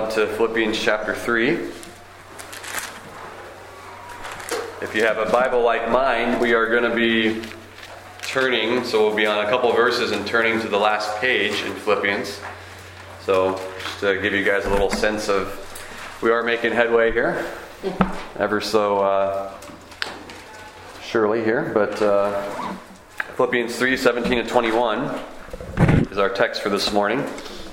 up to Philippians chapter 3. If you have a Bible like mine, we are going to be turning, so we'll be on a couple verses and turning to the last page in Philippians. So just to give you guys a little sense of, we are making headway here, ever so surely here, but Philippians 3, 17 to 21 is our text for this morning.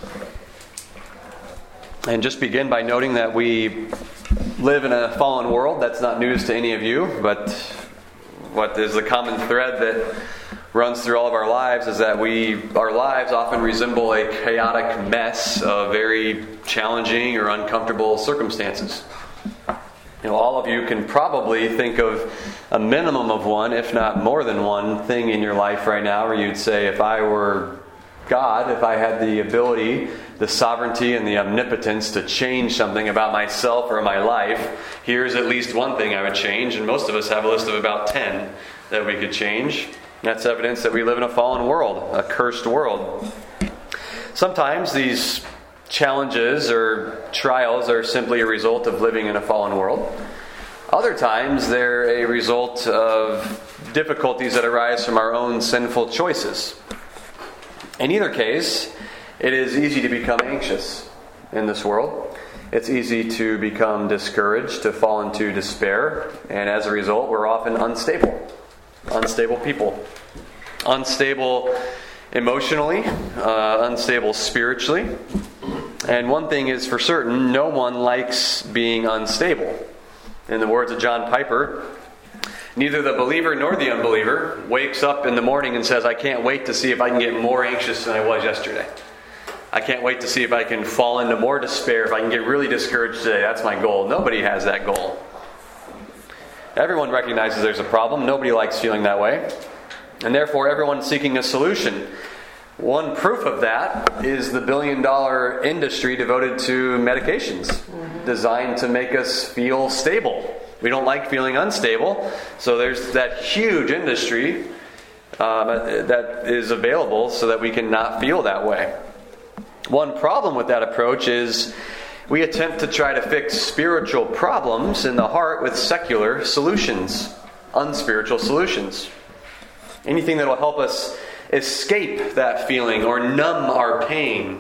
And just begin by noting that we live in a fallen world. That's not news to any of you, but what is the common thread that runs through all of our lives is that our lives often resemble a chaotic mess of very challenging or uncomfortable circumstances. All of you can probably think of a minimum of one, if not more than one, thing in your life right now where you'd say, if I were God, if I had the ability, the sovereignty, and the omnipotence to change something about myself or my life, here's at least one thing I would change. And most of us have a list of about 10 that we could change. That's evidence that we live in a fallen world, a cursed world. Sometimes these challenges or trials are simply a result of living in a fallen world. Other times they're a result of difficulties that arise from our own sinful choices. In either case, it is easy to become anxious in this world. It's easy to become discouraged, to fall into despair, and as a result, we're often unstable. Unstable people. Unstable emotionally, unstable spiritually. And one thing is for certain, no one likes being unstable. In the words of John Piper, neither the believer nor the unbeliever wakes up in the morning and says, I can't wait to see if I can get more anxious than I was yesterday. I can't wait to see if I can fall into more despair, if I can get really discouraged today. That's my goal. Nobody has that goal. Everyone recognizes there's a problem. Nobody likes feeling that way. And therefore, everyone's seeking a solution. One proof of that is the billion-dollar industry devoted to medications designed to make us feel stable. We don't like feeling unstable, so there's that huge industry that is available so that we can not feel that way. One problem with that approach is we attempt to try to fix spiritual problems in the heart with secular solutions, unspiritual solutions. Anything that will help us escape that feeling or numb our pain.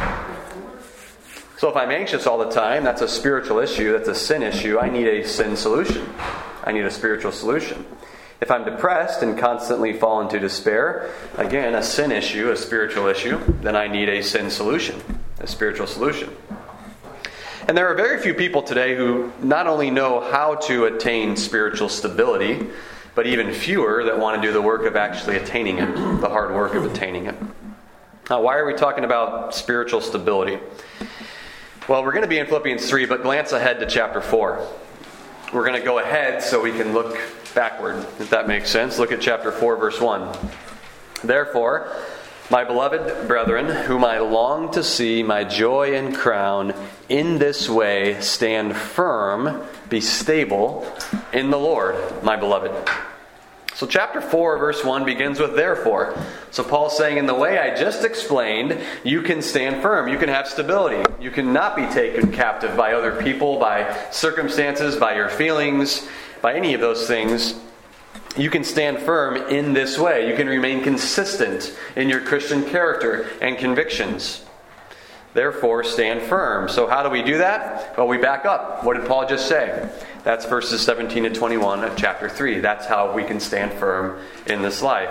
So if I'm anxious all the time, that's a spiritual issue, that's a sin issue. I need a sin solution. I need a spiritual solution. If I'm depressed and constantly fall into despair, again, a sin issue, a spiritual issue, then I need a sin solution, a spiritual solution. And there are very few people today who not only know how to attain spiritual stability, but even fewer that want to do the work of actually attaining it, the hard work of attaining it. Now, why are we talking about spiritual stability? Well, we're going to be in Philippians 3, but glance ahead to chapter 4. We're going to go ahead so we can look backward, if that makes sense. Look at chapter 4, verse 1. Therefore, my beloved brethren, whom I long to see, my joy and crown, in this way stand firm, be stable in the Lord, my beloved. So chapter 4, verse 1 begins with therefore. So Paul's saying, in the way I just explained, you can stand firm. You can have stability. You cannot be taken captive by other people, by circumstances, by your feelings, by any of those things. You can stand firm in this way. You can remain consistent in your Christian character and convictions. Therefore, stand firm. So how do we do that? Well, we back up. What did Paul just say? That's verses 17 to 21 of chapter 3. That's how we can stand firm in this life.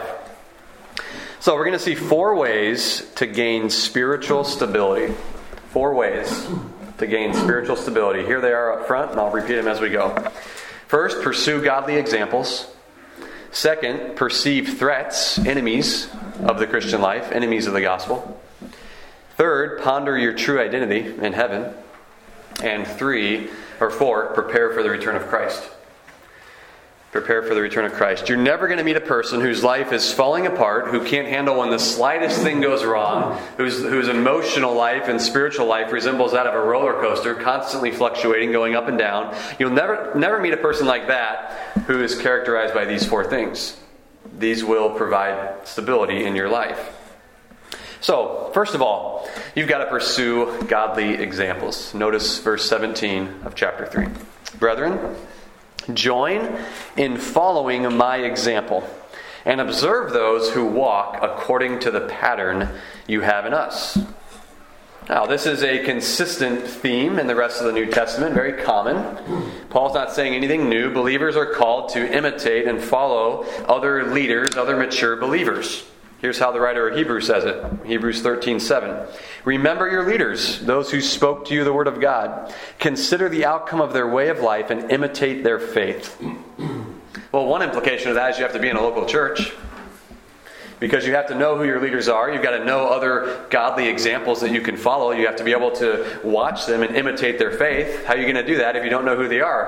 So we're going to see 4 ways to gain spiritual stability. 4 ways to gain spiritual stability. Here they are up front, and I'll repeat them as we go. First, pursue godly examples. Second, perceive threats, enemies of the Christian life, enemies of the gospel. Third, ponder your true identity in heaven. And 4, prepare for the return of Christ. Prepare for the return of Christ. You're never going to meet a person whose life is falling apart, who can't handle when the slightest thing goes wrong, whose emotional life and spiritual life resembles that of a roller coaster, constantly fluctuating, going up and down. You'll never meet a person like that who is characterized by these 4 things. These will provide stability in your life. So, first of all, you've got to pursue godly examples. Notice verse 17 of chapter 3. Brethren, join in following my example, and observe those who walk according to the pattern you have in us. Now, this is a consistent theme in the rest of the New Testament, very common. Paul's not saying anything new. Believers are called to imitate and follow other leaders, other mature believers. Here's how the writer of Hebrews says it. Hebrews 13:7. Remember your leaders, those who spoke to you the word of God. Consider the outcome of their way of life and imitate their faith. Well, one implication of that is you have to be in a local church. Because you have to know who your leaders are. You've got to know other godly examples that you can follow. You have to be able to watch them and imitate their faith. How are you going to do that if you don't know who they are?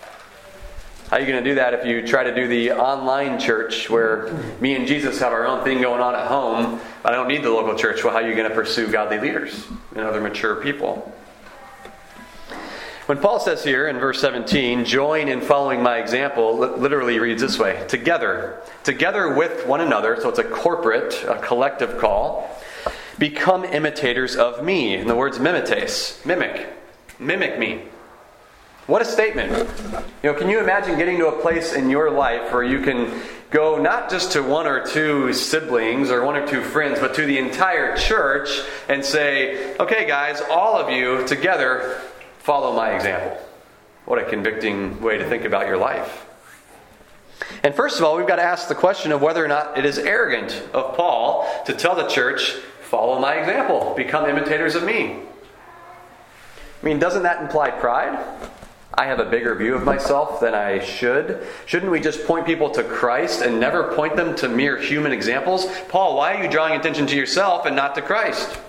How are you going to do that if you try to do the online church where me and Jesus have our own thing going on at home, but I don't need the local church? Well, how are you going to pursue godly leaders and other mature people? When Paul says here in verse 17, join in following my example, literally reads this way: together with one another, so it's a corporate, a collective call, become imitators of me. And the word's mimetes, mimic me. What a statement. Can you imagine getting to a place in your life where you can go not just to one or two siblings or one or two friends, but to the entire church and say, okay guys, all of you together, follow my example. What a convicting way to think about your life. And first of all, we've got to ask the question of whether or not it is arrogant of Paul to tell the church, follow my example, become imitators of me. Doesn't that imply pride? I have a bigger view of myself than I should. Shouldn't we just point people to Christ and never point them to mere human examples? Paul, why are you drawing attention to yourself and not to Christ?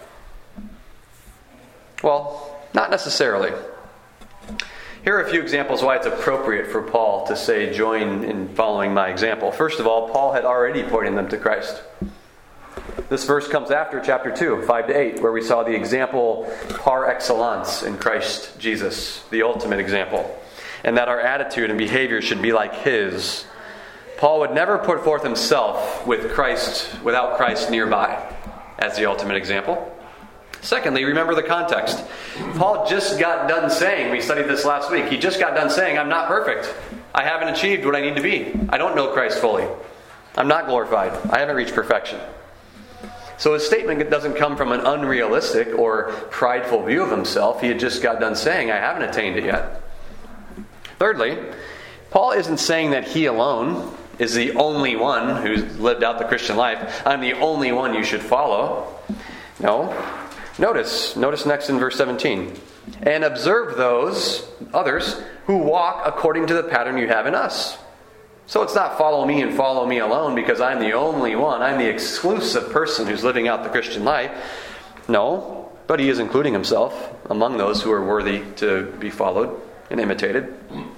Well, not necessarily. Here are a few examples why it's appropriate for Paul to say, join in following my example. First of all, Paul had already pointed them to Christ. This verse comes after chapter 2, 5-8, where we saw the example par excellence in Christ Jesus, the ultimate example, and that our attitude and behavior should be like his. Paul would never put forth himself without Christ nearby as the ultimate example. Secondly, remember the context. Paul just got done saying, we studied this last week, he just got done saying, I'm not perfect. I haven't achieved what I need to be. I don't know Christ fully. I'm not glorified. I haven't reached perfection. So his statement doesn't come from an unrealistic or prideful view of himself. He had just got done saying, I haven't attained it yet. Thirdly, Paul isn't saying that he alone is the only one who's lived out the Christian life. I'm the only one you should follow. No. Notice next in verse 17. And observe those others who walk according to the pattern you have in us. So it's not follow me and follow me alone because I'm the only one. I'm the exclusive person who's living out the Christian life. No, but he is including himself among those who are worthy to be followed and imitated.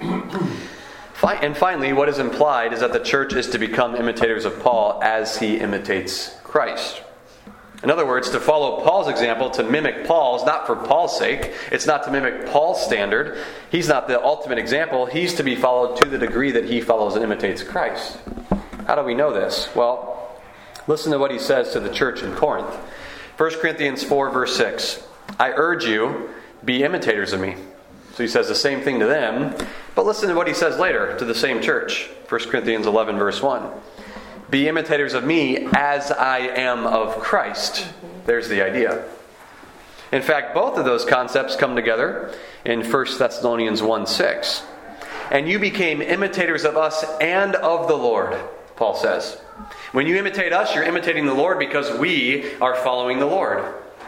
And finally, what is implied is that the church is to become imitators of Paul as he imitates Christ. In other words, to follow Paul's example, to mimic Paul's, not for Paul's sake. It's not to mimic Paul's standard. He's not the ultimate example. He's to be followed to the degree that he follows and imitates Christ. How do we know this? Well, listen to what he says to the church in Corinth. 1 Corinthians 4, verse 6. I urge you, be imitators of me. So he says the same thing to them. But listen to what he says later to the same church. 1 Corinthians 11, verse 1. Be imitators of me as I am of Christ. There's the idea. In fact, both of those concepts come together in 1 Thessalonians 1:6. And you became imitators of us and of the Lord, Paul says. When you imitate us, you're imitating the Lord because we are following the Lord.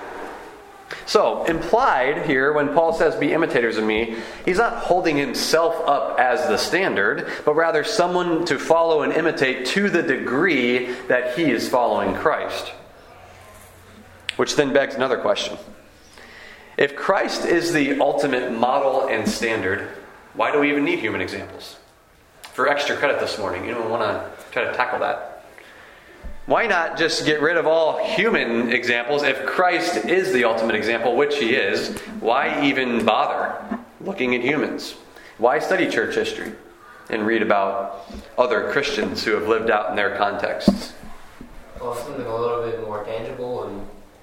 So, implied here, when Paul says, be imitators of me, he's not holding himself up as the standard, but rather someone to follow and imitate to the degree that he is following Christ. Which then begs another question. If Christ is the ultimate model and standard, why do we even need human examples? For extra credit this morning, anyone want to try to tackle that? Why not just get rid of all human examples if Christ is the ultimate example, which he is? Why even bother looking at humans? Why study church history and read about other Christians who have lived out in their contexts? Well, something a little bit more tangible and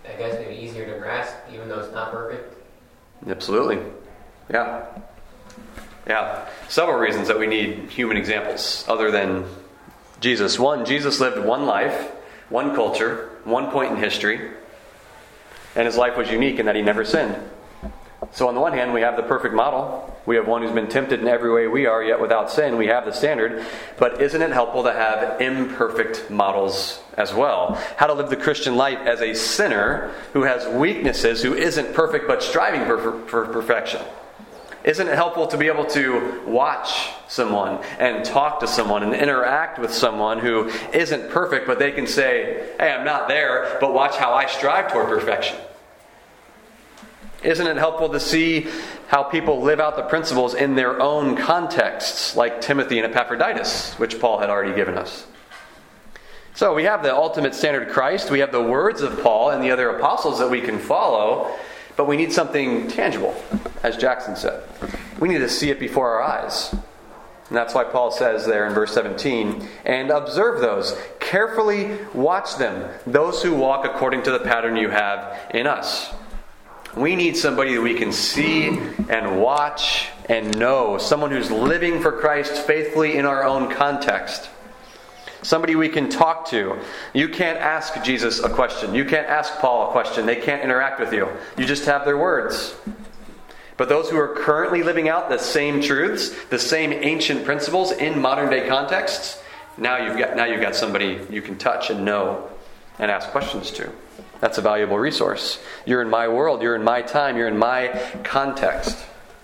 I guess maybe easier to grasp, even though it's not perfect. Absolutely. Yeah. Several reasons that we need human examples other than Jesus. One, Jesus lived one life, one culture, one point in history, and his life was unique in that he never sinned. So on the one hand, we have the perfect model. We have one who's been tempted in every way we are, yet without sin. We have the standard. But isn't it helpful to have imperfect models as well? How to live the Christian life as a sinner who has weaknesses, who isn't perfect but striving for perfection. Isn't it helpful to be able to watch someone and talk to someone and interact with someone who isn't perfect, but they can say, hey, I'm not there, but watch how I strive toward perfection? Isn't it helpful to see how people live out the principles in their own contexts, like Timothy and Epaphroditus, which Paul had already given us? So we have the ultimate standard Christ, we have the words of Paul and the other apostles that we can follow, but we need something tangible, as Jackson said. We need to see it before our eyes. And that's why Paul says there in verse 17, and observe those, carefully watch them, those who walk according to the pattern you have in us. We need somebody that we can see and watch and know. Someone who's living for Christ faithfully in our own context. Somebody we can talk to. You can't ask Jesus a question. You can't ask Paul a question. They can't interact with you. You just have their words. But those who are currently living out the same truths, the same ancient principles in modern day contexts, now you've got somebody you can touch and know and ask questions to. That's a valuable resource. You're in my world, you're in my time, you're in my context.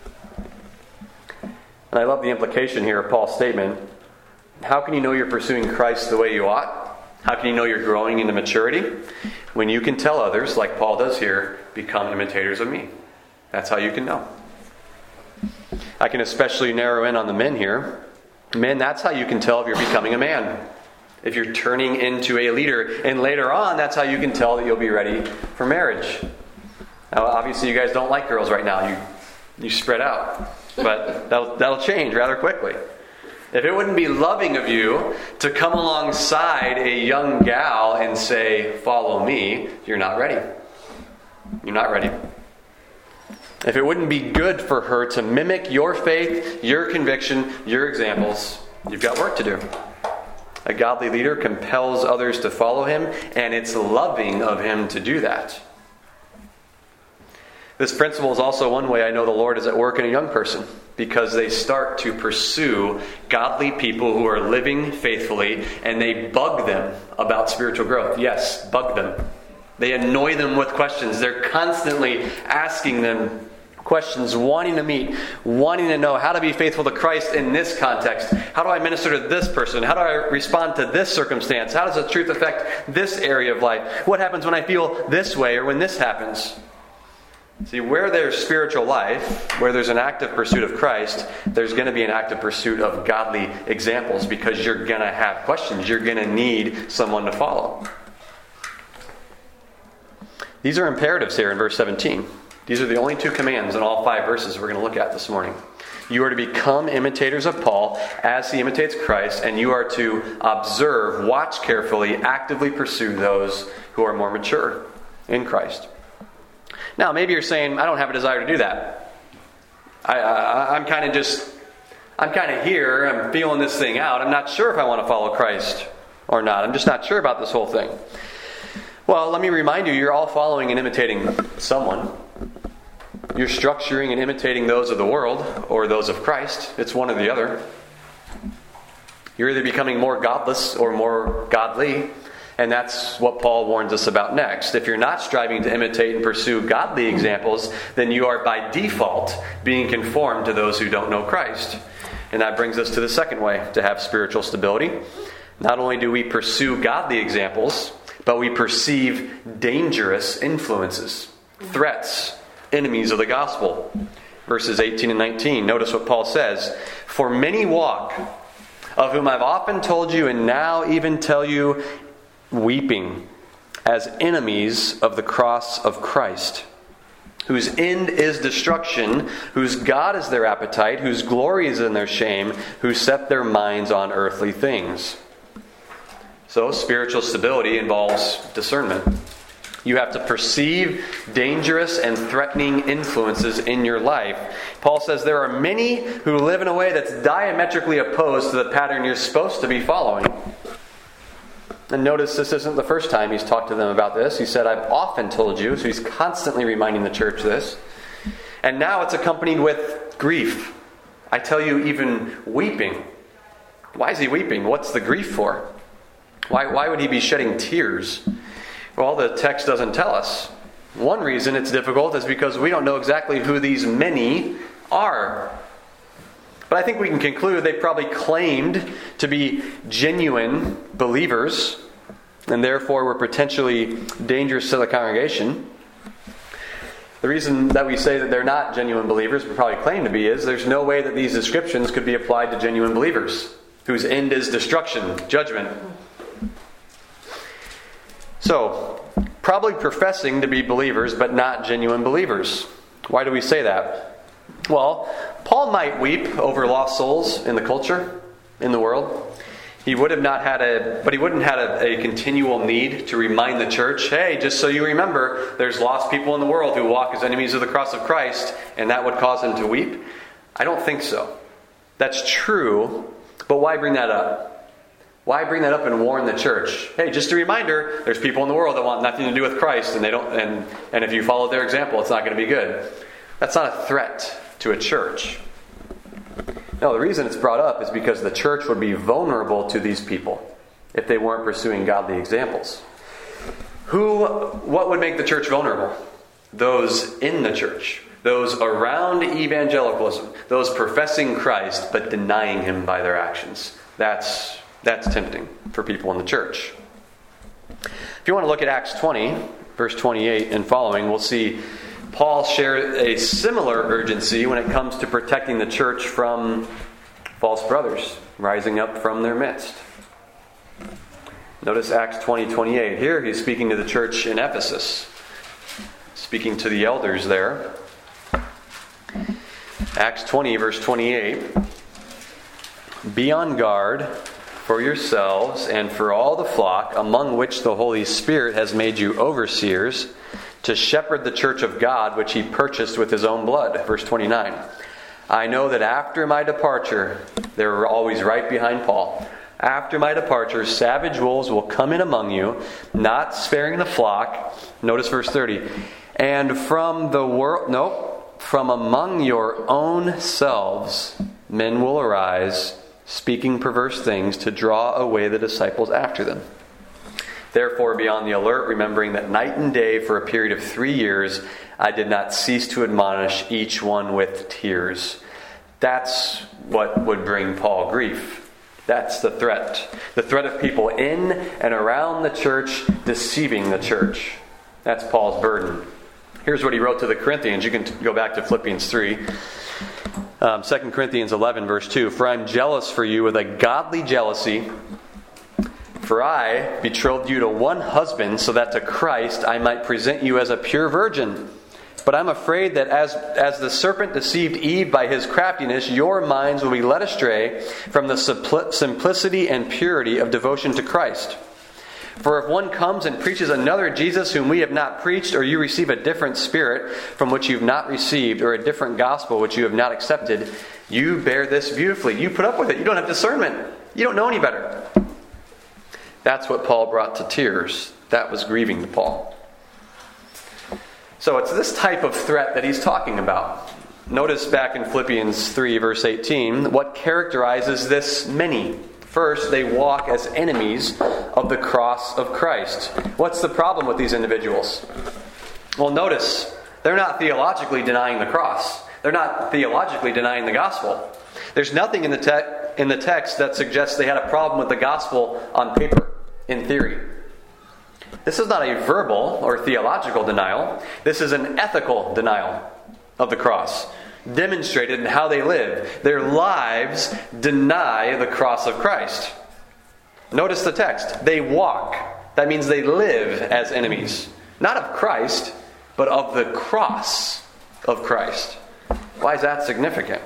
And I love the implication here of Paul's statement. How can you know you're pursuing Christ the way you ought? How can you know you're growing into maturity? When you can tell others, like Paul does here, become imitators of me. That's how you can know. I can especially narrow in on the men here. Men, that's how you can tell if you're becoming a man. If you're turning into a leader. And later on, that's how you can tell that you'll be ready for marriage. Now, obviously, you guys don't like girls right now. You spread out. But that'll change rather quickly. If it wouldn't be loving of you to come alongside a young gal and say, follow me, you're not ready. You're not ready. If it wouldn't be good for her to mimic your faith, your conviction, your examples, you've got work to do. A godly leader compels others to follow him, and it's loving of him to do that. This principle is also one way I know the Lord is at work in a young person, because they start to pursue godly people who are living faithfully, and they bug them about spiritual growth. Yes, bug them. They annoy them with questions. They're constantly asking them questions, wanting to meet, wanting to know how to be faithful to Christ in this context. How do I minister to this person? How do I respond to this circumstance? How does the truth affect this area of life? What happens when I feel this way or when this happens? See, where there's spiritual life, where there's an active pursuit of Christ, there's going to be an active pursuit of godly examples, because you're going to have questions. You're going to need someone to follow. These are imperatives here in verse 17. These are the only two commands in all 5 verses we're going to look at this morning. You are to become imitators of Paul as he imitates Christ, and you are to observe, watch carefully, actively pursue those who are more mature in Christ. Now, maybe you're saying, I don't have a desire to do that. I'm kind of here, I'm feeling this thing out. I'm not sure if I want to follow Christ or not. I'm just not sure about this whole thing. Well, let me remind you, you're all following and imitating someone. You're structuring and imitating those of the world or those of Christ. It's one or the other. You're either becoming more godless or more godly. And that's what Paul warns us about next. If you're not striving to imitate and pursue godly examples, then you are by default being conformed to those who don't know Christ. And that brings us to the second way to have spiritual stability. Not only do we pursue godly examples, but we perceive dangerous influences, threats, enemies of the gospel. Verses 18 and 19. Notice what Paul says. For many walk, of whom I've often told you and now even tell you, weeping, as enemies of the cross of Christ, whose end is destruction, whose God is their appetite, whose glory is in their shame, who set their minds on earthly things. So spiritual stability involves discernment. You have to perceive dangerous and threatening influences in your life. Paul says there are many who live in a way that's diametrically opposed to the pattern you're supposed to be following. And notice this isn't the first time he's talked to them about this. He said, I've often told you, so he's constantly reminding the church this. And now it's accompanied with grief. I tell you, even weeping. Why is he weeping? What's the grief for? Why would he be shedding tears? Well, the text doesn't tell us. One reason it's difficult is because we don't know exactly who these many are. But I think we can conclude they probably claimed to be genuine believers and therefore were potentially dangerous to the congregation. The reason that we say that they're not genuine believers, but probably claim to be, is there's no way that these descriptions could be applied to genuine believers whose end is destruction, judgment. So, probably professing to be believers, but not genuine believers. Why do we say that? Well, Paul might weep over lost souls in the culture, in the world. He wouldn't have had a continual need to remind the church, hey, just so you remember, there's lost people in the world who walk as enemies of the cross of Christ, and that would cause him to weep. I don't think so. That's true, but why bring that up? Why bring that up and warn the church? Hey, just a reminder, there's people in the world that want nothing to do with Christ, and they don't. And if you follow their example, it's not going to be good. That's not a threat to a church. No, the reason it's brought up is because the church would be vulnerable to these people if they weren't pursuing godly examples. What would make the church vulnerable? Those in the church. Those around evangelicalism. Those professing Christ but denying Him by their actions. That's tempting for people in the church. If you want to look at Acts 20, verse 28 and following, we'll see Paul shares a similar urgency when it comes to protecting the church from false brothers rising up from their midst. Notice Acts 20:28. Here he's speaking to the church in Ephesus, speaking to the elders there. Acts 20, verse 28. Be on guard for yourselves and for all the flock among which the Holy Spirit has made you overseers, to shepherd the church of God, which He purchased with His own blood. Verse 29. I know that after my departure, they were always right behind Paul. After my departure, savage wolves will come in among you, not sparing the flock. Notice verse 30. And from among your own selves, men will arise, speaking perverse things to draw away the disciples after them. Therefore, be on the alert, remembering that night and day for a period of 3 years, I did not cease to admonish each one with tears. That's what would bring Paul grief. That's the threat. The threat of people in and around the church deceiving the church. That's Paul's burden. Here's what he wrote to the Corinthians. You can go back to Philippians 3. 2 Corinthians 11, verse 2. For I am jealous for you with a godly jealousy. For I betrothed you to one husband, so that to Christ I might present you as a pure virgin. But I'm afraid that as the serpent deceived Eve by his craftiness, your minds will be led astray from the simplicity and purity of devotion to Christ. For if one comes and preaches another Jesus whom we have not preached, or you receive a different spirit from which you have not received, or a different gospel which you have not accepted, you bear this beautifully. You put up with it. You don't have discernment. You don't know any better. That's what Paul brought to tears. That was grieving to Paul. So it's this type of threat that he's talking about. Notice back in Philippians 3, verse 18, what characterizes this many. First, they walk as enemies of the cross of Christ. What's the problem with these individuals? Well, notice, they're not theologically denying the cross. They're not theologically denying the gospel. There's nothing in the text that suggests they had a problem with the gospel on paper, in theory. This is not a verbal or theological denial. This is an ethical denial of the cross, demonstrated in how they live. Their lives deny the cross of Christ. Notice the text. They walk. That means they live as enemies. Not of Christ, but of the cross of Christ. Why is that significant?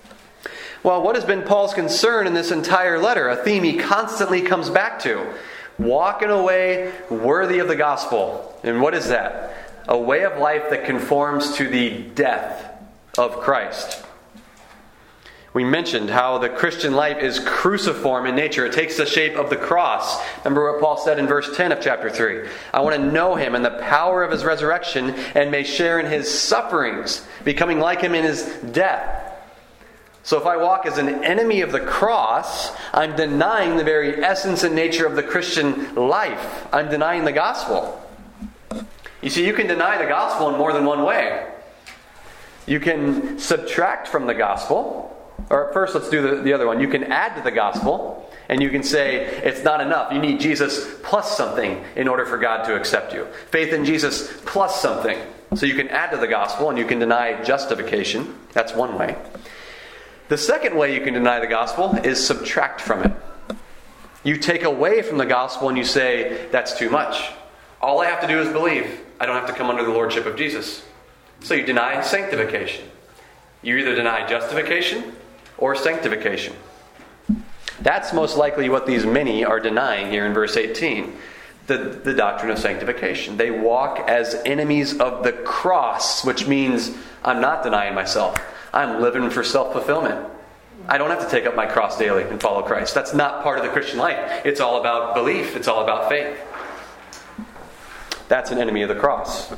Well, what has been Paul's concern in this entire letter? A theme he constantly comes back to. walk in a way worthy of the gospel. And what is that? A way of life that conforms to the death of Christ. We mentioned how the Christian life is cruciform in nature. It takes the shape of the cross. Remember what Paul said in verse 10 of chapter 3. I want to know him and the power of his resurrection and may share in his sufferings, becoming like him in his death. So if I walk as an enemy of the cross, I'm denying the very essence and nature of the Christian life. I'm denying the gospel. You see, you can deny the gospel in more than one way. You can subtract from the gospel. Or first, let's do the other one. You can add to the gospel, and you can say it's not enough. You need Jesus plus something in order for God to accept you. Faith in Jesus plus something. So you can add to the gospel, and you can deny justification. That's one way. The second way you can deny the gospel is subtract from it. You take away from the gospel and you say, that's too much. All I have to do is believe. I don't have to come under the lordship of Jesus. So you deny sanctification. You either deny justification or sanctification. That's most likely what these many are denying here in verse 18. The doctrine of sanctification. They walk as enemies of the cross, which means I'm not denying myself. I'm living for self-fulfillment. I don't have to take up my cross daily and follow Christ. That's not part of the Christian life. It's all about belief. It's all about faith. That's an enemy of the cross.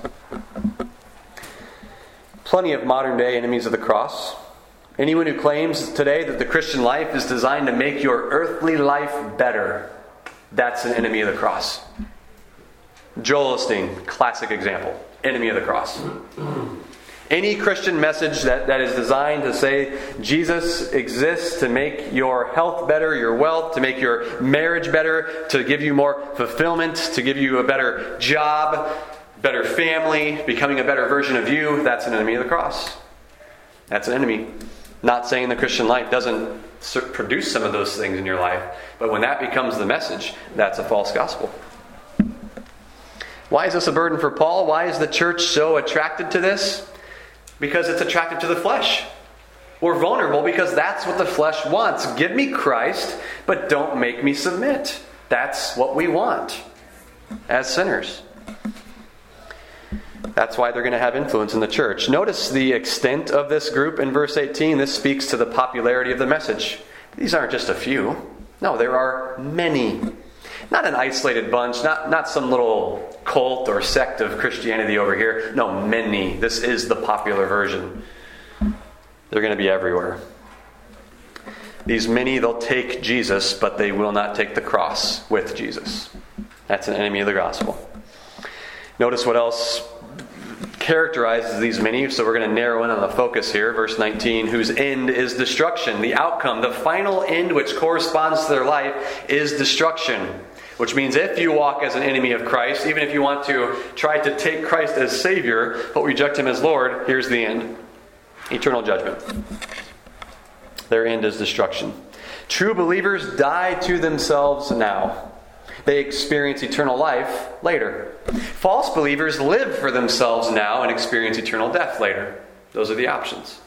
Plenty of modern day enemies of the cross. Anyone who claims today that the Christian life is designed to make your earthly life better, that's an enemy of the cross. Joel Osteen, classic example. Enemy of the cross. Any Christian message that is designed to say Jesus exists to make your health better, your wealth, to make your marriage better, to give you more fulfillment, to give you a better job, better family, becoming a better version of you, that's an enemy of the cross. That's an enemy. Not saying the Christian life doesn't produce some of those things in your life, but when that becomes the message, that's a false gospel. Why is this a burden for Paul? Why is the church so attracted to this? Because it's attractive to the flesh. We're vulnerable because that's what the flesh wants. Give me Christ, but don't make me submit. That's what we want as sinners. That's why they're going to have influence in the church. Notice the extent of this group in verse 18. This speaks to the popularity of the message. These aren't just a few. No, there are many. Not an isolated bunch, not some little cult or sect of Christianity over here. No, many. This is the popular version. They're going to be everywhere. These many, they'll take Jesus, but they will not take the cross with Jesus. That's an enemy of the gospel. Notice what else characterizes these many. So we're going to narrow in on the focus here. Verse 19, whose end is destruction. The outcome, the final end which corresponds to their life is destruction. Which means if you walk as an enemy of Christ, even if you want to try to take Christ as Savior, but reject Him as Lord, here's the end. Eternal judgment. Their end is destruction. True believers die to themselves now. They experience eternal life later. False believers live for themselves now and experience eternal death later. Those are the options.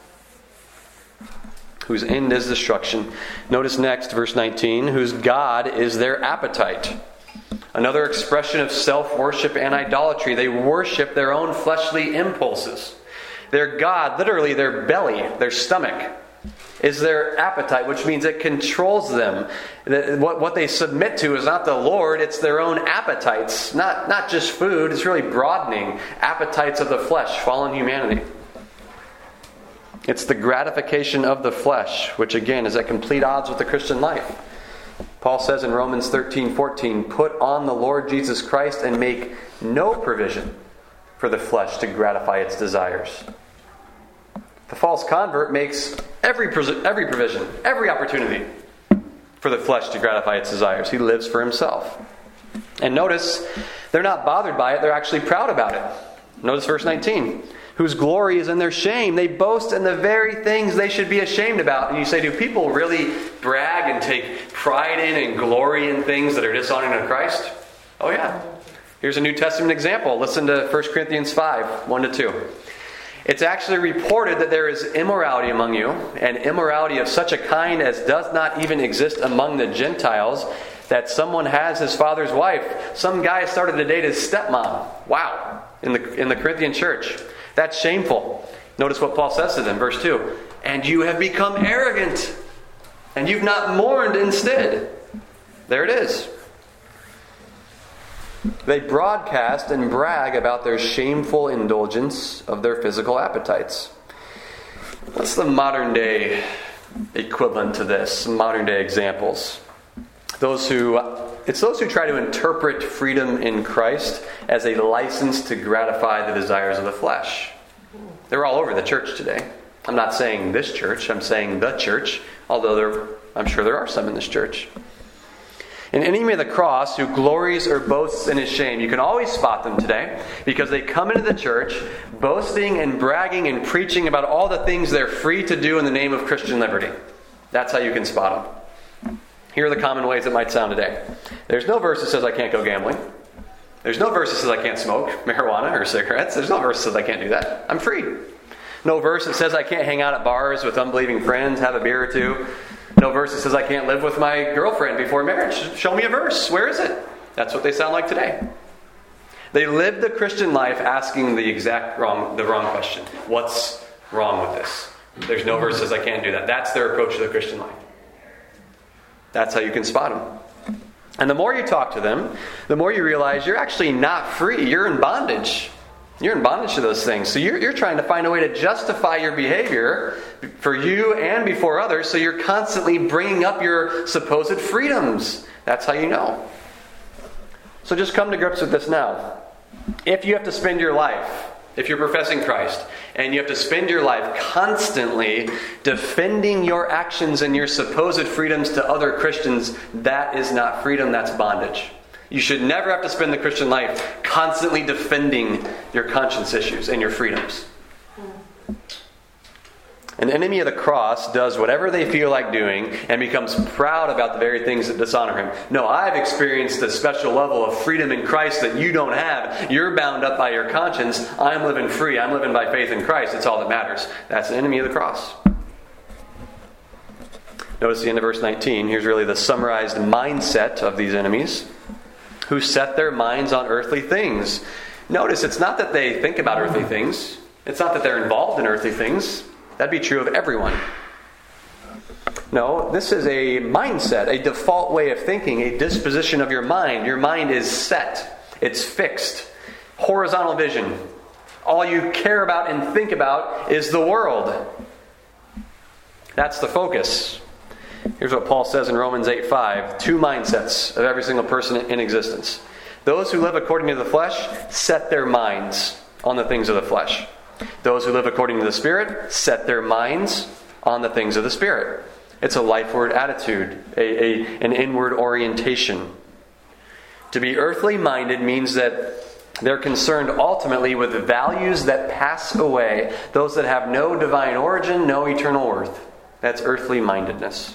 Whose end is destruction. Notice next, verse 19, whose God is their appetite. Another expression of self-worship and idolatry. They worship their own fleshly impulses. Their God, literally their belly, their stomach, is their appetite, which means it controls them. What they submit to is not the Lord, it's their own appetites. Not just food, it's really broadening. Appetites of the flesh, fallen humanity. It's the gratification of the flesh, which again is at complete odds with the Christian life. Paul says in Romans 13:14, put on the Lord Jesus Christ and make no provision for the flesh to gratify its desires. The false convert makes every provision, every opportunity for the flesh to gratify its desires. He lives for himself. And notice, they're not bothered by it, they're actually proud about it. Notice verse 19. Whose glory is in their shame. They boast in the very things they should be ashamed about. And you say, do people really brag and take pride in and glory in things that are dishonoring to Christ? Oh yeah. Here's a New Testament example. Listen to 1 Corinthians 5, 1-2. It's actually reported that there is immorality among you, and immorality of such a kind as does not even exist among the Gentiles, That someone has his father's wife. Some guy started to date his stepmom. Wow. In the Corinthian church. That's shameful. Notice what Paul says to them, verse 2. And you have become arrogant, and you've not mourned instead. There it is. They broadcast and brag about their shameful indulgence of their physical appetites. What's the modern day equivalent to this? Modern day examples. It's those who try to interpret freedom in Christ as a license to gratify the desires of the flesh. They're all over the church today. I'm not saying this church, I'm saying the church, although I'm sure there are some in this church. An enemy of the cross who glories or boasts in his shame. You can always spot them today because they come into the church boasting and bragging and preaching about all the things they're free to do in the name of Christian liberty. That's how you can spot them. Here are the common ways it might sound today. There's no verse that says I can't go gambling. There's no verse that says I can't smoke marijuana or cigarettes. There's no verse that says I can't do that. I'm free. No verse that says I can't hang out at bars with unbelieving friends, have a beer or two. No verse that says I can't live with my girlfriend before marriage. Show me a verse. Where is it? That's what they sound like today. They live the Christian life asking the wrong question. What's wrong with this? There's no verse that says I can't do that. That's their approach to the Christian life. That's how you can spot them. And the more you talk to them, the more you realize you're actually not free. You're in bondage. You're in bondage to those things. So you're trying to find a way to justify your behavior for you and before others, so you're constantly bringing up your supposed freedoms. That's how you know. So just come to grips with this now. If you have to spend your life, if you're professing Christ, and you have to spend your life constantly defending your actions and your supposed freedoms to other Christians, that is not freedom, that's bondage. You should never have to spend the Christian life constantly defending your conscience issues and your freedoms. An enemy of the cross does whatever they feel like doing and becomes proud about the very things that dishonor him. No, I've experienced a special level of freedom in Christ that you don't have. You're bound up by your conscience. I'm living free. I'm living by faith in Christ. It's all that matters. That's an enemy of the cross. Notice the end of verse 19. Here's really the summarized mindset of these enemies, who set their minds on earthly things. Notice, it's not that they think about earthly things. It's not that they're involved in earthly things. That'd be true of everyone. No, this is a mindset, a default way of thinking, a disposition of your mind. Your mind is set. It's fixed. Horizontal vision. All you care about and think about is the world. That's the focus. Here's what Paul says in Romans 8:5. Two mindsets of every single person in existence. Those who live according to the flesh set their minds on the things of the flesh. Those who live according to the Spirit set their minds on the things of the Spirit. It's a lifeward attitude, an inward orientation. To be earthly minded means that they're concerned ultimately with values that pass away, those that have no divine origin, no eternal worth. That's earthly mindedness.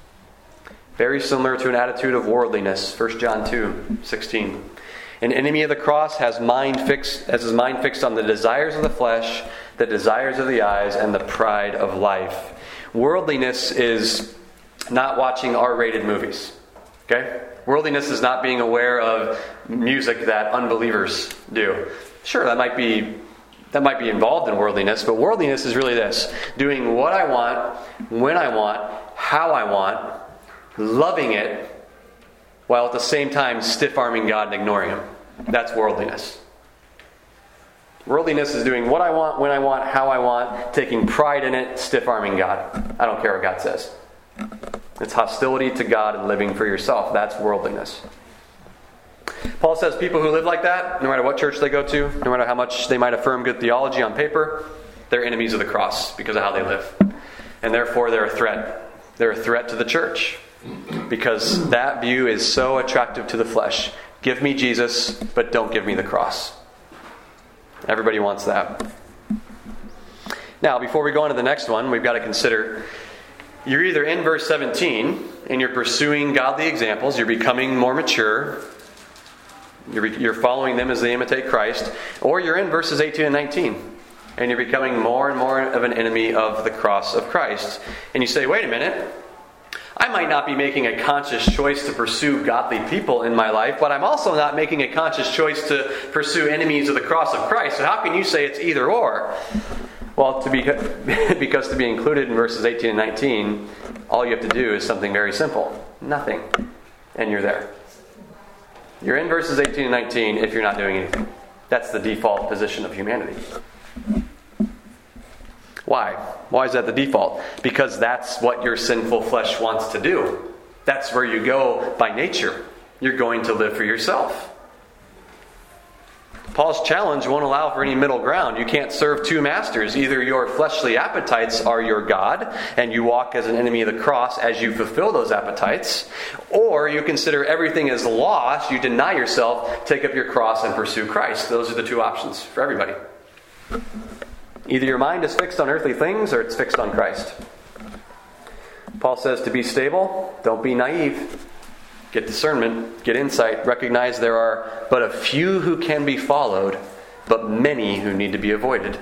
Very similar to an attitude of worldliness. 1 John 2:16. An enemy of the cross has his mind fixed on the desires of the flesh, the desires of the eyes, and the pride of life. Worldliness is not watching R-rated movies. Okay? Worldliness is not being aware of music that unbelievers do. Sure, that might be involved in worldliness, but worldliness is really this: doing what I want, when I want, how I want, loving it, while at the same time stiff-arming God and ignoring Him. That's worldliness. Worldliness is doing what I want, when I want, how I want, taking pride in it, stiff-arming God. I don't care what God says. It's hostility to God and living for yourself. That's worldliness. Paul says people who live like that, no matter what church they go to, no matter how much they might affirm good theology on paper, they're enemies of the cross because of how they live. And therefore they're a threat. They're a threat to the church. Because that view is so attractive to the flesh. Give me Jesus, but don't give me the cross. Everybody wants that. Now, before we go on to the next one, we've got to consider, you're either in verse 17 and you're pursuing godly examples, you're becoming more mature, you're following them as they imitate Christ, or you're in verses 18 and 19 and you're becoming more and more of an enemy of the cross of Christ. And you say, wait a minute, I might not be making a conscious choice to pursue godly people in my life, but I'm also not making a conscious choice to pursue enemies of the cross of Christ. So how can you say it's either or? Well, because to be included in verses 18 and 19, all you have to do is something very simple. Nothing. And you're there. You're in verses 18 and 19 if you're not doing anything. That's the default position of humanity. Why? Why is that the default? Because that's what your sinful flesh wants to do. That's where you go by nature. You're going to live for yourself. Paul's challenge won't allow for any middle ground. You can't serve two masters. Either your fleshly appetites are your God, and you walk as an enemy of the cross as you fulfill those appetites, or you consider everything as lost, you deny yourself, take up your cross, and pursue Christ. Those are the two options for everybody. Either your mind is fixed on earthly things, or it's fixed on Christ. Paul says to be stable, don't be naive. Get discernment, get insight, recognize there are but a few who can be followed, but many who need to be avoided.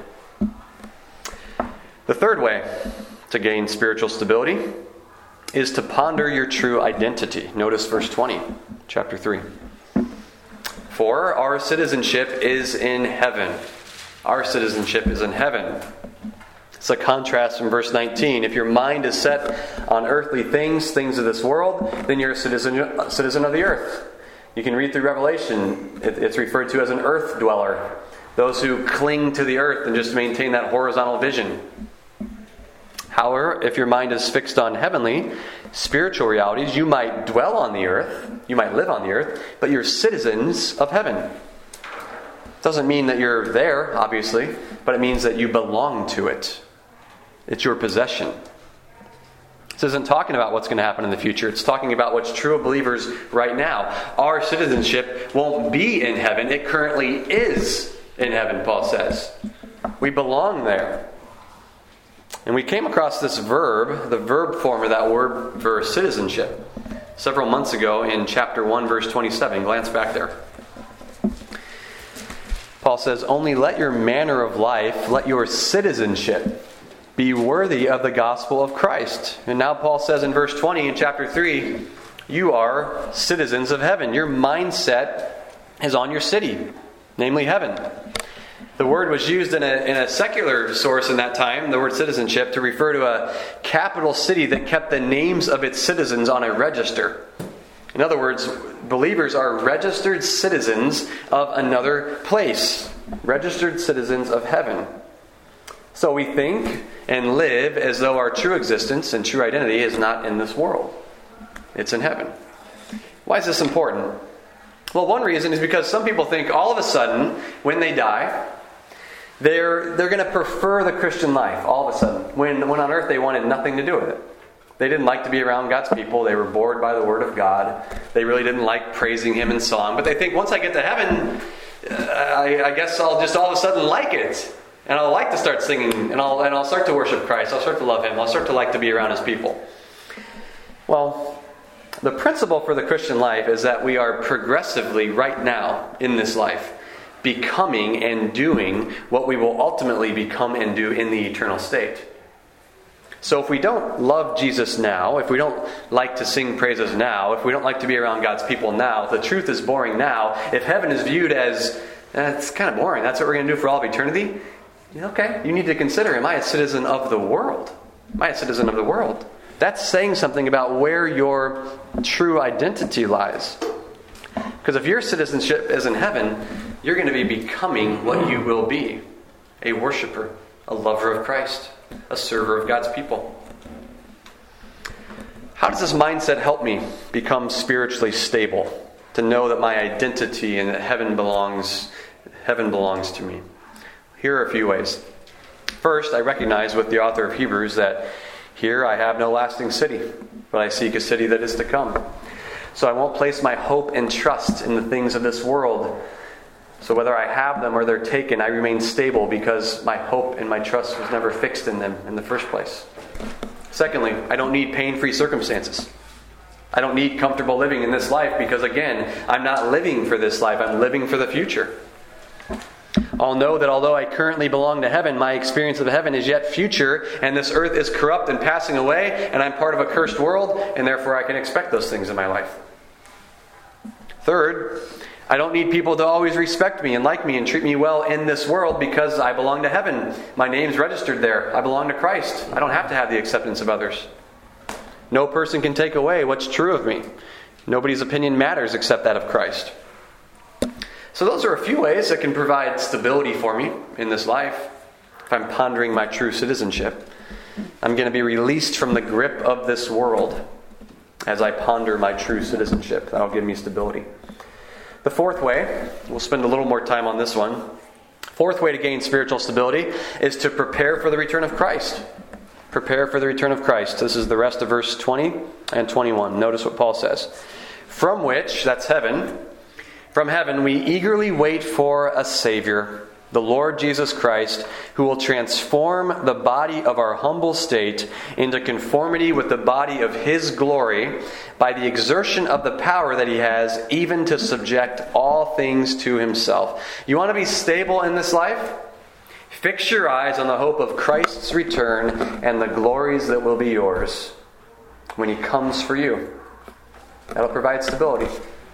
The third way to gain spiritual stability is to ponder your true identity. Notice verse 20, chapter 3. For our citizenship is in heaven. Our citizenship is in heaven. It's a contrast from verse 19. If your mind is set on earthly things, things of this world, then you're a citizen of the earth. You can read through Revelation. It's referred to as an earth dweller. Those who cling to the earth and just maintain that horizontal vision. However, if your mind is fixed on heavenly, spiritual realities, you might dwell on the earth, you might live on the earth, but you're citizens of heaven. Doesn't mean that you're there, obviously, but it means that you belong to it. It's your possession. This isn't talking about what's going to happen in the future. It's talking about what's true of believers right now. Our citizenship won't be in heaven. It currently is in heaven, Paul says. We belong there. And we came across this verb, the verb form of that word for citizenship, several months ago in chapter 1, verse 27. Glance back there. Paul says, only let your manner of life, let your citizenship be worthy of the gospel of Christ. And now Paul says in verse 20 in chapter 3, you are citizens of heaven. Your mindset is on your city, namely heaven. The word was used in a secular source in that time, the word citizenship, to refer to a capital city that kept the names of its citizens on a register. In other words, believers are registered citizens of another place. Registered citizens of heaven. So we think and live as though our true existence and true identity is not in this world. It's in heaven. Why is this important? Well, one reason is because some people think all of a sudden, when they die, they're going to prefer the Christian life all of a sudden. When on earth they wanted nothing to do with it. They didn't like to be around God's people. They were bored by the Word of God. They really didn't like praising Him in song. But they think once I get to heaven, I guess I'll just all of a sudden like it. And I'll like to start singing. And I'll start to worship Christ. I'll start to love Him. I'll start to like to be around His people. Well, the principle for the Christian life is that we are progressively, right now, in this life, becoming and doing what we will ultimately become and do in the eternal state. So if we don't love Jesus now, if we don't like to sing praises now, if we don't like to be around God's people now, if the truth is boring now, if heaven is viewed as, it's kind of boring, that's what we're going to do for all of eternity, okay, you need to consider, am I a citizen of the world? Am I a citizen of the world? That's saying something about where your true identity lies. Because if your citizenship is in heaven, you're going to be becoming what you will be. A worshiper, a lover of Christ, a server of God's people. How does this mindset help me become spiritually stable? To know that my identity and that heaven belongs to me. Here are a few ways. First, I recognize with the author of Hebrews that here I have no lasting city, but I seek a city that is to come. So I won't place my hope and trust in the things of this world. So whether I have them or they're taken, I remain stable because my hope and my trust was never fixed in them in the first place. Secondly, I don't need pain-free circumstances. I don't need comfortable living in this life because, again, I'm not living for this life. I'm living for the future. I'll know that although I currently belong to heaven, my experience of heaven is yet future, and this earth is corrupt and passing away, and I'm part of a cursed world, and therefore I can expect those things in my life. Third, I don't need people to always respect me and like me and treat me well in this world because I belong to heaven. My name's registered there. I belong to Christ. I don't have to have the acceptance of others. No person can take away what's true of me. Nobody's opinion matters except that of Christ. So those are a few ways that can provide stability for me in this life. If I'm pondering my true citizenship, I'm going to be released from the grip of this world as I ponder my true citizenship. That'll give me stability. The fourth way, we'll spend a little more time on this one. Fourth way to gain spiritual stability is to prepare for the return of Christ. Prepare for the return of Christ. This is the rest of verse 20 and 21. Notice what Paul says. From which, that's heaven, from heaven we eagerly wait for a Savior, the Lord Jesus Christ, who will transform the body of our humble state into conformity with the body of His glory by the exertion of the power that He has, even to subject all things to Himself. You want to be stable in this life? Fix your eyes on the hope of Christ's return and the glories that will be yours when He comes for you. That'll provide stability.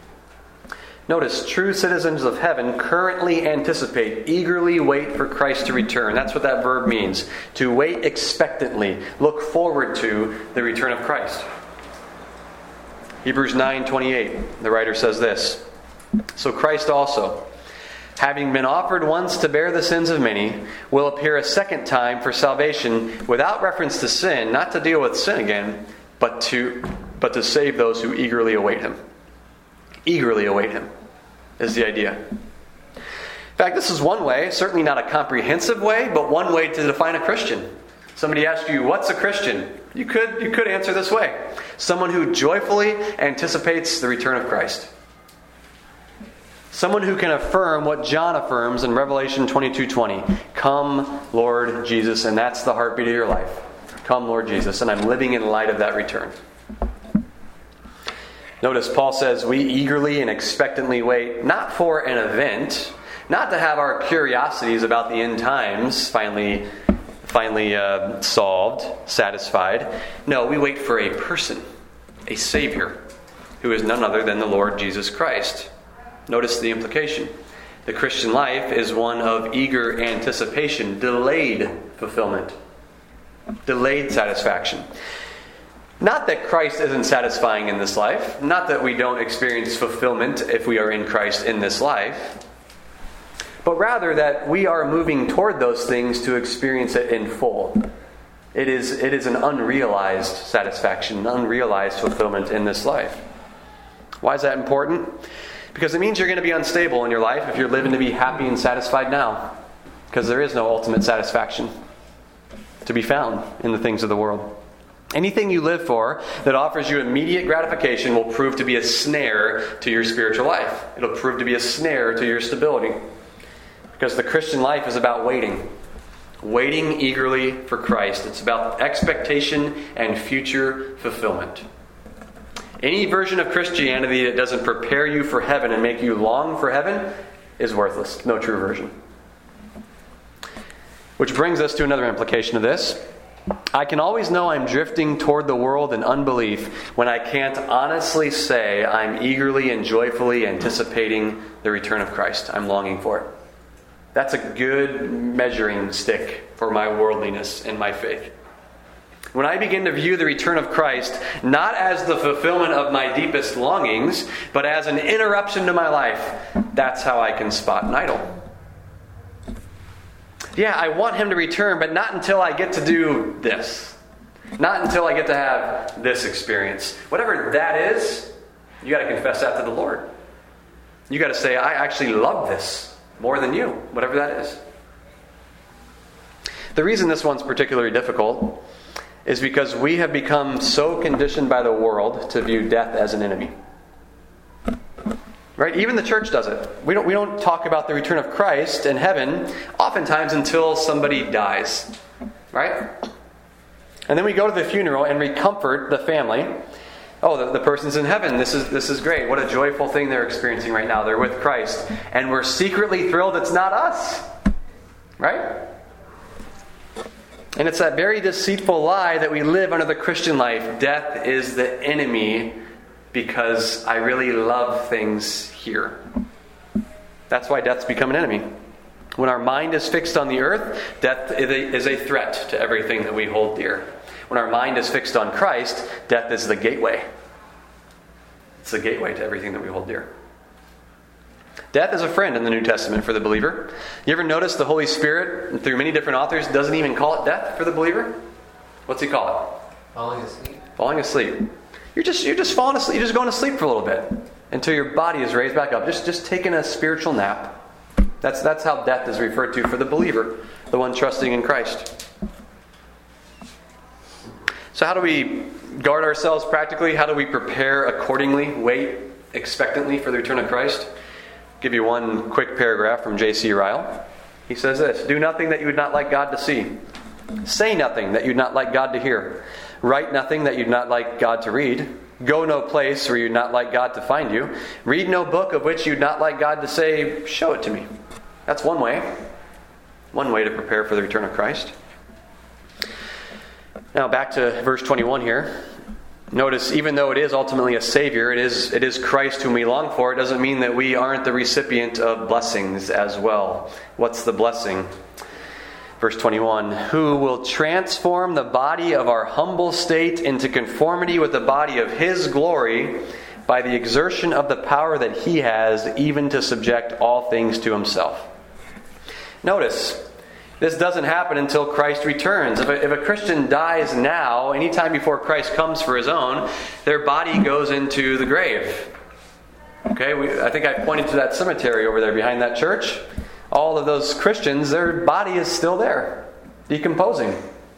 Notice, true citizens of heaven currently anticipate, eagerly wait for Christ to return. That's what that verb means. To wait expectantly. Look forward to the return of Christ. Hebrews 9:28, the writer says this. So Christ also, having been offered once to bear the sins of many, will appear a second time for salvation without reference to sin, not to deal with sin again, but to save those who eagerly await Him. Eagerly await Him is the idea. In fact, this is one way, certainly not a comprehensive way, but one way to define a Christian. Somebody asks you, what's a Christian? You could answer this way. Someone who joyfully anticipates the return of Christ. Someone who can affirm what John affirms in Revelation 22:20. Come, Lord Jesus. And that's the heartbeat of your life. Come, Lord Jesus. And I'm living in light of that return. Notice Paul says we eagerly and expectantly wait, not for an event, not to have our curiosities about the end times finally solved, satisfied. No, we wait for a person, a Savior, who is none other than the Lord Jesus Christ. Notice the implication. The Christian life is one of eager anticipation, delayed fulfillment, delayed satisfaction. Not that Christ isn't satisfying in this life. Not that we don't experience fulfillment if we are in Christ in this life. But rather that we are moving toward those things to experience it in full. It is an unrealized satisfaction, an unrealized fulfillment in this life. Why is that important? Because it means you're going to be unstable in your life if you're living to be happy and satisfied now. Because there is no ultimate satisfaction to be found in the things of the world. Anything you live for that offers you immediate gratification will prove to be a snare to your spiritual life. It'll prove to be a snare to your stability. Because the Christian life is about waiting. Waiting eagerly for Christ. It's about expectation and future fulfillment. Any version of Christianity that doesn't prepare you for heaven and make you long for heaven is worthless. No true version. Which brings us to another implication of this. I can always know I'm drifting toward the world in unbelief when I can't honestly say I'm eagerly and joyfully anticipating the return of Christ. I'm longing for it. That's a good measuring stick for my worldliness and my faith. When I begin to view the return of Christ not as the fulfillment of my deepest longings, but as an interruption to my life, that's how I can spot an idol. Yeah, I want Him to return, but not until I get to do this. Not until I get to have this experience. Whatever that is, you got to confess that to the Lord. You got to say, I actually love this more than you, whatever that is. The reason this one's particularly difficult is because we have become so conditioned by the world to view death as an enemy. Right? Even the church does it. We don't talk about the return of Christ in heaven oftentimes until somebody dies. Right? And then we go to the funeral and we comfort the family Oh, the person's in heaven. This is great. What a joyful thing they're experiencing right now. They're with Christ. And we're secretly thrilled it's not us. Right? And it's that very deceitful lie that we live under the Christian life. Death is the enemy because I really love things here. That's why death's become an enemy. When our mind is fixed on the earth, death is a threat to everything that we hold dear. When our mind is fixed on Christ, death is the gateway. It's the gateway to everything that we hold dear. Death is a friend in the New Testament for the believer. You ever notice the Holy Spirit, through many different authors, doesn't even call it death for the believer? What's he call it? Falling asleep. Falling asleep. You're just falling asleep. You're just going to sleep for a little bit until your body is raised back up. Just taking a spiritual nap. That's how death is referred to for the believer, the one trusting in Christ. So how do we guard ourselves practically? How do we prepare accordingly, wait expectantly for the return of Christ? I'll give you one quick paragraph from J.C. Ryle. He says this: do nothing that you would not like God to see. Say nothing that you'd not like God to hear. Write nothing that you'd not like God to read. Go no place where you'd not like God to find you. Read no book of which you'd not like God to say, show it to me. That's one way. One way to prepare for the return of Christ. Now back to verse 21 here. Notice, even though it is ultimately a Savior, it is Christ whom we long for, it doesn't mean that we aren't the recipient of blessings as well. What's the blessing? Verse 21, who will transform the body of our humble state into conformity with the body of His glory by the exertion of the power that He has, even to subject all things to Himself. Notice, this doesn't happen until Christ returns. If a Christian dies now, anytime before Christ comes for His own, their body goes into the grave. Okay, I think I pointed to that cemetery over there behind that church. All of those Christians, their body is still there, decomposing.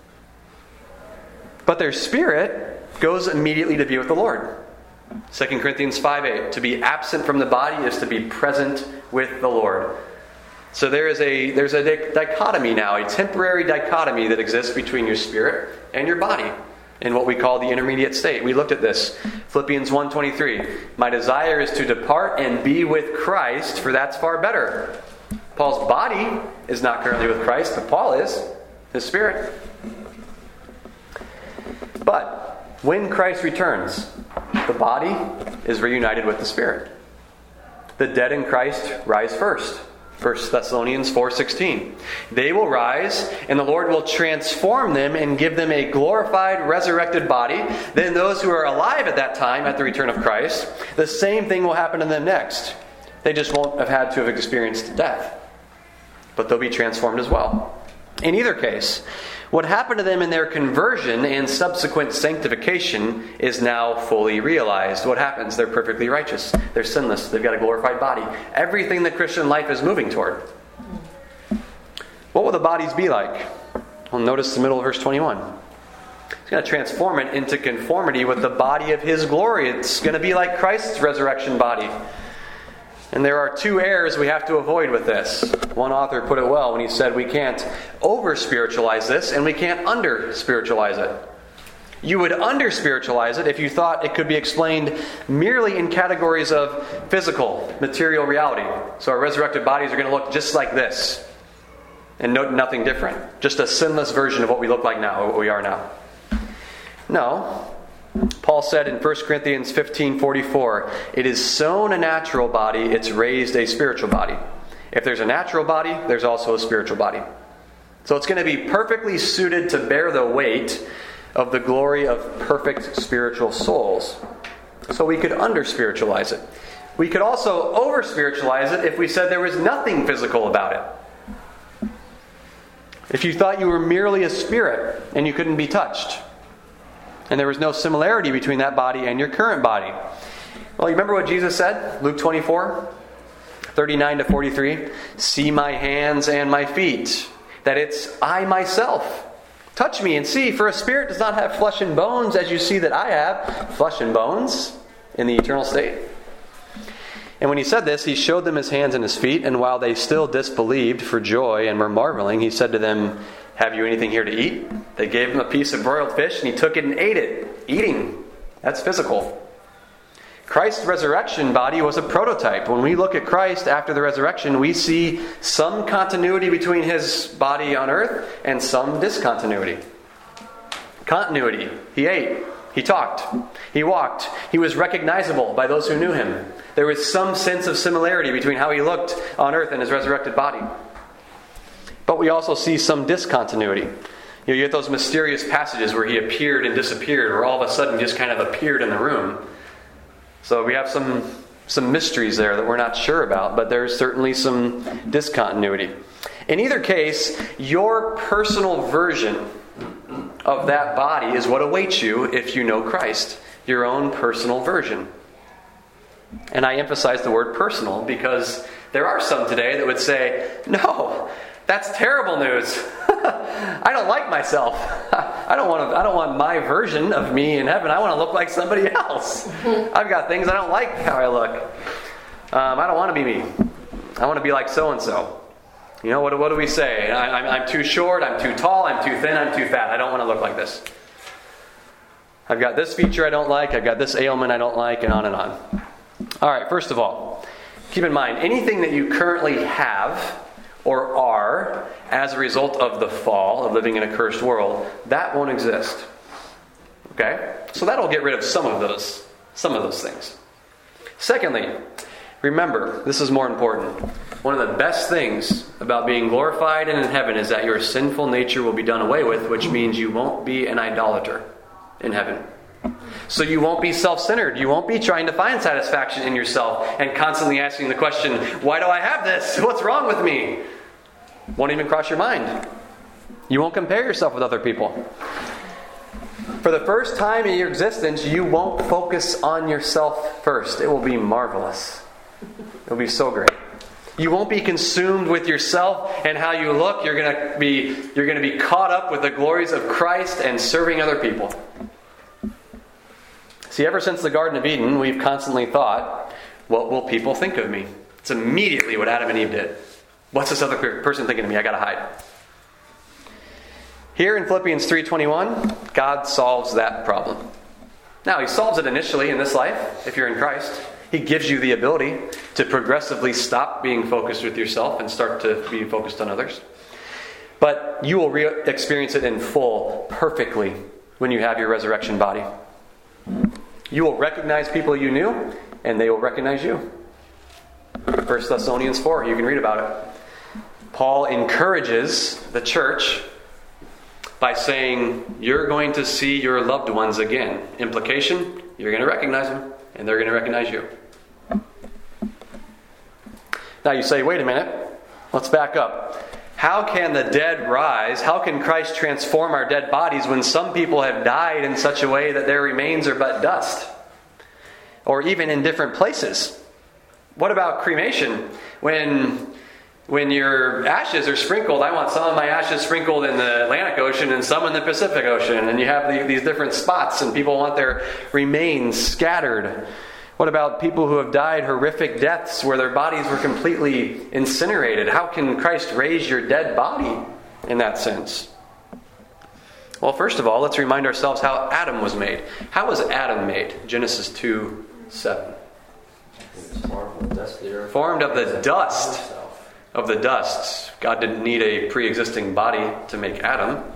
But their spirit goes immediately to be with the Lord. 2 Corinthians 5:8, to be absent from the body is to be present with the Lord. So there's a dichotomy now, a temporary dichotomy that exists between your spirit and your body in what we call the intermediate state. We looked at this. Philippians 1:23, my desire is to depart and be with Christ, for that's far better. Paul's body is not currently with Christ, but Paul is, his spirit. But when Christ returns, the body is reunited with the spirit. The dead in Christ rise first. 1 Thessalonians 4:16. They will rise, and the Lord will transform them and give them a glorified, resurrected body. Then those who are alive at that time, at the return of Christ, the same thing will happen to them next. They just won't have had to have experienced death. But they'll be transformed as well. In either case, what happened to them in their conversion and subsequent sanctification is now fully realized. What happens? They're perfectly righteous. They're sinless. They've got a glorified body. Everything the Christian life is moving toward. What will the bodies be like? Well, notice the middle of verse 21. He's going to transform it into conformity with the body of His glory. It's going to be like Christ's resurrection body. And there are two errors we have to avoid with this. One author put it well when he said we can't over-spiritualize this and we can't under-spiritualize it. You would under-spiritualize it if you thought it could be explained merely in categories of physical, material reality. So our resurrected bodies are going to look just like this. And nothing different. Just a sinless version of what we look like now, what we are now. No. Paul said in 1 Corinthians 15:44, it is sown a natural body, it's raised a spiritual body. If there's a natural body, there's also a spiritual body. So it's going to be perfectly suited to bear the weight of the glory of perfect spiritual souls. So we could under-spiritualize it. We could also over-spiritualize it if we said there was nothing physical about it. If you thought you were merely a spirit and you couldn't be touched, and there was no similarity between that body and your current body. Well, you remember what Jesus said? Luke 24:39-43. See my hands and my feet, that it's I myself. Touch me and see, for a spirit does not have flesh and bones, as you see that I have flesh and bones in the eternal state. And when he said this, he showed them his hands and his feet, and while they still disbelieved for joy and were marveling, he said to them, have you anything here to eat? They gave him a piece of broiled fish, and he took it and ate it, eating That's physical. Christ's resurrection body was a prototype. When we look at Christ after the resurrection, we see some continuity between his body on earth and some discontinuity. Continuity. He ate. He talked. He walked. He was recognizable by those who knew him. There was some sense of similarity between how he looked on earth and his resurrected body. But we also see some discontinuity. You get those mysterious passages where he appeared and disappeared, or all of a sudden just kind of appeared in the room. So we have some mysteries there that we're not sure about, but there's certainly some discontinuity. In either case, your personal version of that body is what awaits you if you know Christ. Your own personal version. And I emphasize the word personal because there are some today that would say, no, that's terrible news. I don't like myself. I don't want my version of me in heaven. I want to look like somebody else. I've got things I don't like how I look. I don't want to be me. I want to be like so-and-so. You know, what do we say? I'm too short, I'm too tall, I'm too thin, I'm too fat. I don't want to look like this. I've got this feature I don't like, I've got this ailment I don't like, and on and on. All right, first of all, keep in mind, anything that you currently have or are as a result of the fall, of living in a cursed world, that won't exist. Okay? So that'll get rid of some of those things. Secondly, remember, this is more important. One of the best things about being glorified and in heaven is that your sinful nature will be done away with, which means you won't be an idolater in heaven. So you won't be self-centered. You won't be trying to find satisfaction in yourself and constantly asking the question, why do I have this? What's wrong with me? Won't even cross your mind. You won't compare yourself with other people. For the first time in your existence, you won't focus on yourself first. It will be marvelous. It will be so great. You won't be consumed with yourself and how you look. You're going to be caught up with the glories of Christ and serving other people. See, ever since the Garden of Eden, we've constantly thought, what will people think of me? It's immediately what Adam and Eve did. What's this other person thinking of me? I got to hide. Here in Philippians 3:21, God solves that problem. Now, he solves it initially in this life, if you're in Christ. He gives you the ability to progressively stop being focused with yourself and start to be focused on others. But you will experience it in full, perfectly, when you have your resurrection body. You will recognize people you knew, and they will recognize you. 1 Thessalonians 4, you can read about it. Paul encourages the church by saying, you're going to see your loved ones again. Implication, you're going to recognize them, and they're going to recognize you. Now you say, wait a minute, let's back up. How can the dead rise? How can Christ transform our dead bodies when some people have died in such a way that their remains are but dust? Or even in different places? What about cremation? When your ashes are sprinkled, I want some of my ashes sprinkled in the Atlantic Ocean and some in the Pacific Ocean. And you have these different spots and people want their remains scattered. What about people who have died horrific deaths where their bodies were completely incinerated? How can Christ raise your dead body in that sense? Well, first of all, let's remind ourselves how Adam was made. How was Adam made? Genesis 2:7. Formed of the dust. Of the dust. God didn't need a pre-existing body to make Adam.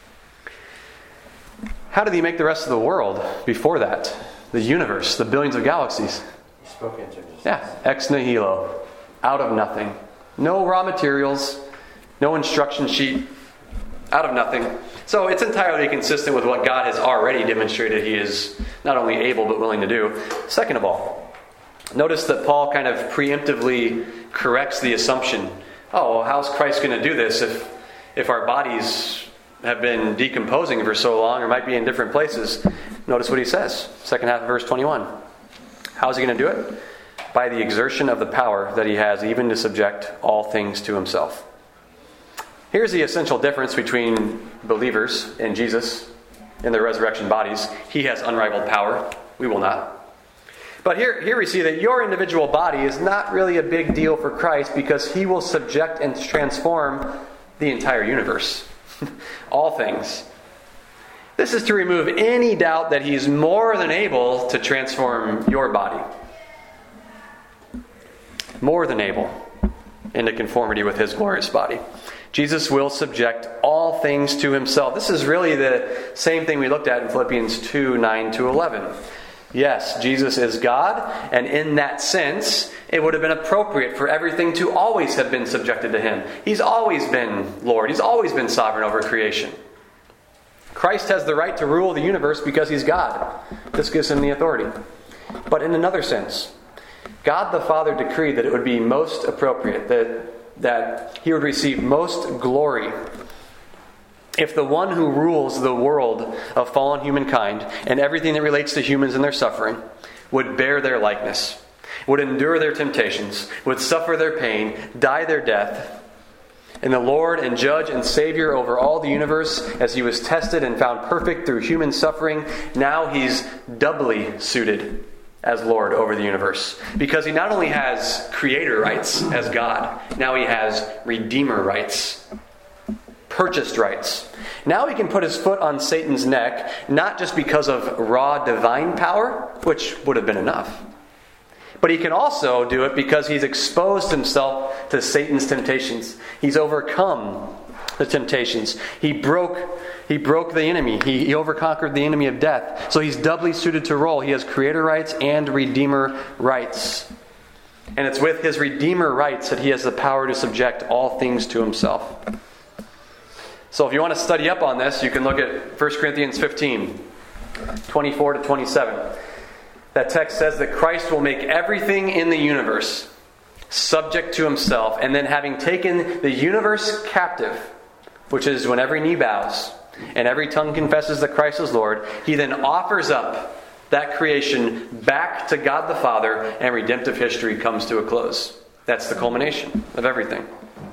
How did he make the rest of the world before that? The universe, the billions of galaxies. You spoke into it. Yeah, ex nihilo. Out of nothing. No raw materials. No instruction sheet. Out of nothing. So it's entirely consistent with what God has already demonstrated he is not only able but willing to do. Second of all, notice that Paul kind of preemptively corrects the assumption. Oh, well, how's Christ going to do this if our bodies have been decomposing for so long or might be in different places? Notice what he says. Second half of verse 21. How's he going to do it? By the exertion of the power that he has even to subject all things to himself. Here's the essential difference between believers and Jesus in their resurrection bodies. He has unrivaled power. We will not. But here we see that your individual body is not really a big deal for Christ because he will subject and transform the entire universe. All things. This is to remove any doubt that he's more than able to transform your body. More than able into conformity with his glorious body. Jesus will subject all things to himself. This is really the same thing we looked at in Philippians 2, 9-11. Yes, Jesus is God, and in that sense, it would have been appropriate for everything to always have been subjected to him. He's always been Lord. He's always been sovereign over creation. Christ has the right to rule the universe because he's God. This gives him the authority. But in another sense, God the Father decreed that it would be most appropriate, that he would receive most glory if the one who rules the world of fallen humankind and everything that relates to humans and their suffering would bear their likeness, would endure their temptations, would suffer their pain, die their death, and the Lord and Judge and Savior over all the universe, as he was tested and found perfect through human suffering, now he's doubly suited as Lord over the universe. Because he not only has creator rights as God, now he has redeemer rights, purchased rights. Now he can put his foot on Satan's neck, not just because of raw divine power, which would have been enough, but he can also do it because he's exposed himself to Satan's temptations. He's overcome the temptations. He broke the enemy. He overconquered the enemy of death. So he's doubly suited to rule. He has creator rights and redeemer rights. And it's with his redeemer rights that he has the power to subject all things to himself. So if you want to study up on this, you can look at 1 Corinthians 15, 24-27. That text says that Christ will make everything in the universe subject to himself, and then having taken the universe captive, which is when every knee bows and every tongue confesses that Christ is Lord, he then offers up that creation back to God the Father, and redemptive history comes to a close. That's the culmination of everything.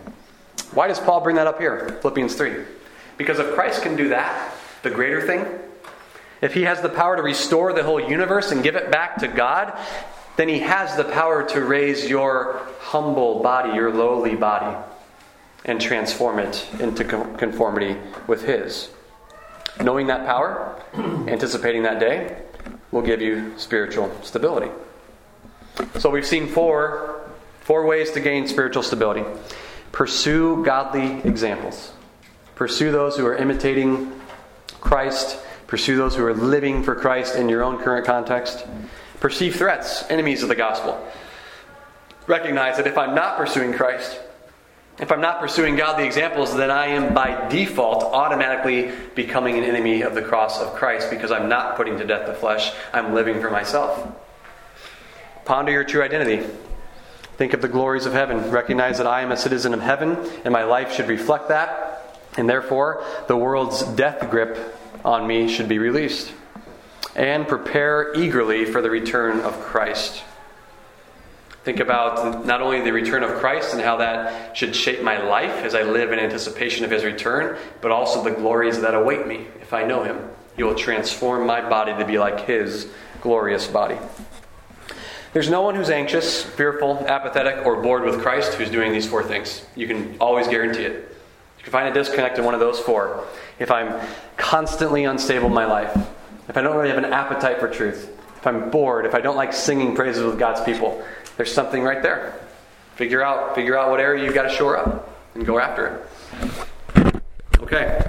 Why does Paul bring that up here? Philippians 3. Because if Christ can do that, the greater thing, if he has the power to restore the whole universe and give it back to God, then he has the power to raise your humble body, your lowly body, and transform it into conformity with his. Knowing that power, anticipating that day, will give you spiritual stability. So we've seen four ways to gain spiritual stability. Pursue godly examples. Pursue those who are imitating Christ. Pursue those who are living for Christ in your own current context. Perceive threats, enemies of the gospel. Recognize that if I'm not pursuing Christ, if I'm not pursuing godly examples, then I am by default automatically becoming an enemy of the cross of Christ, because I'm not putting to death the flesh. I'm living for myself. Ponder your true identity. Think of the glories of heaven. Recognize that I am a citizen of heaven, and my life should reflect that. And therefore, the world's death grip on me should be released. And prepare eagerly for the return of Christ. Think about not only the return of Christ and how that should shape my life as I live in anticipation of his return, but also the glories that await me if I know him. He will transform my body to be like his glorious body. There's no one who's anxious, fearful, apathetic, or bored with Christ who's doing these four things. You can always guarantee it. You can find a disconnect in one of those four. If I'm constantly unstable in my life, if I don't really have an appetite for truth, if I'm bored, if I don't like singing praises with God's people, there's something right there. Figure out what area you've got to shore up and go after it. Okay.